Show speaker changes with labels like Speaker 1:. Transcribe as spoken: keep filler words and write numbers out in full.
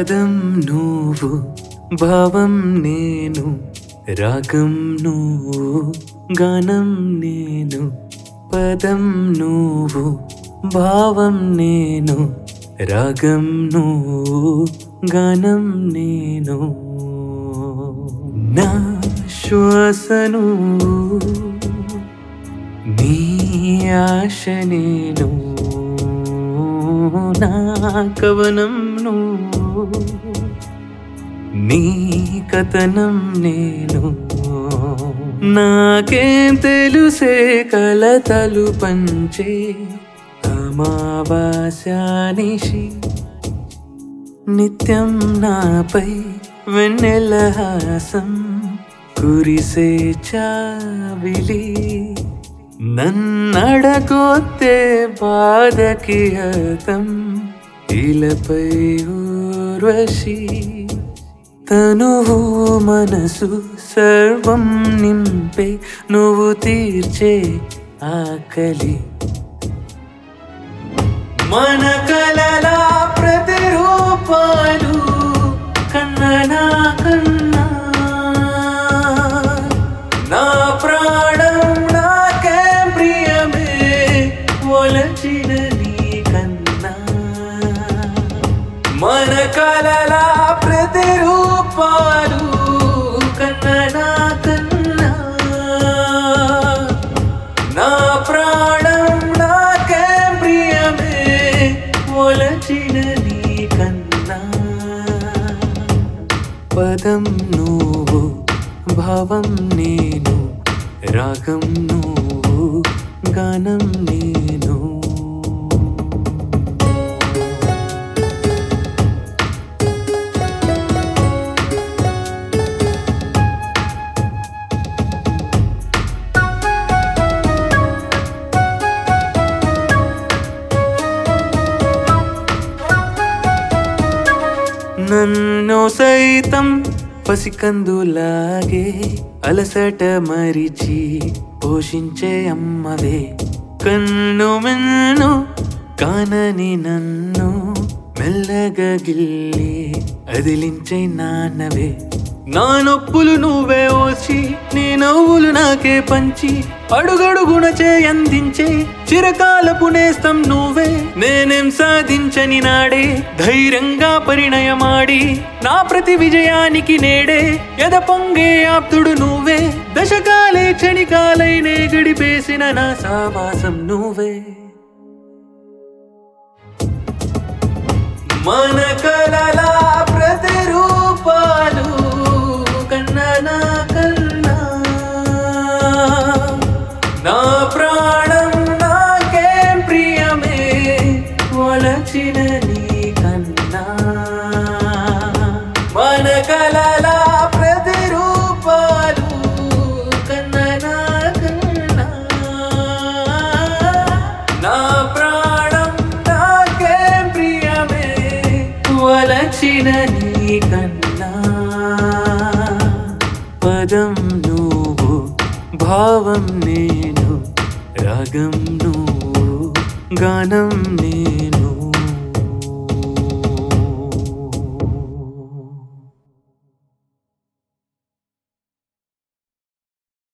Speaker 1: పదం నువ్వు భావం నేను రాగం నువ్వు గానం నేను పదం నువ్వు భావం నేను రాగం నువ్వు గానం నేను నా శ్వాసను నీ ఆశ నేను నా కవనం నువ్వు నీ కథనం నేను నాకేం తెలుసే కలతలు పంచే అమావాస్యానిషి నిత్యం నాపై వెన్నెల హాసం కురిసే చావిలి నన్నడగొత్తే బాధకి హతం ఇలపై ఊర్వశి తనువు మనసు సర్వం నింపే నువ్వు తీర్చే ఆకలి మన కలల ప్రతిరూపాలు కన్ననా కన్నా నా ప్రాణం నాకే ప్రియమే ఒలచిన నీ కన్నా మన కలల ప్రతిరూపాలు కన్ననా కన్నా నా ప్రాణం నాకే ప్రియమే ఒలచిన నీ కన్నా పదం నువ్వు భావం నేను రాగం నువ్వు గానం నేను నన్ను సైతం పసికందులాగే అలసట మరిచి పోషించే అమ్మవే కన్ను మెన్ను కానని నన్ను మెల్లగా గిల్లి అదిలించే నాన్నవే నా నొప్పులు నువ్వే ఓచి నీ నవ్వులు నాకే పంచి అడుగడుగున చేయందించే చిరకాలపు నేస్తం నువ్వే నేనేం సాధించని నాడే ధైర్యంగా పరిణయమాడి నా ప్రతి విజయానికి నేడే ఎద పొంగే ఆప్తుడు నువ్వే దశకాలే క్షణికాలైనే గడిపేసిన నా సావాసం నువ్వే మన కలల ప్రతిరూపాలు కన్ననా కన్నా నా ప్రాణం నాకే ప్రియమే ఒలచిన నీ కన్నా మన కలల ప్రతిరూపాలు కన్ననా కన్నా నా ప్రాణం నాకే ప్రియమే ఒలచిన నీ కన్నా పదం నువ్వు భావం నేను రాగం నువ్వు గానం నేను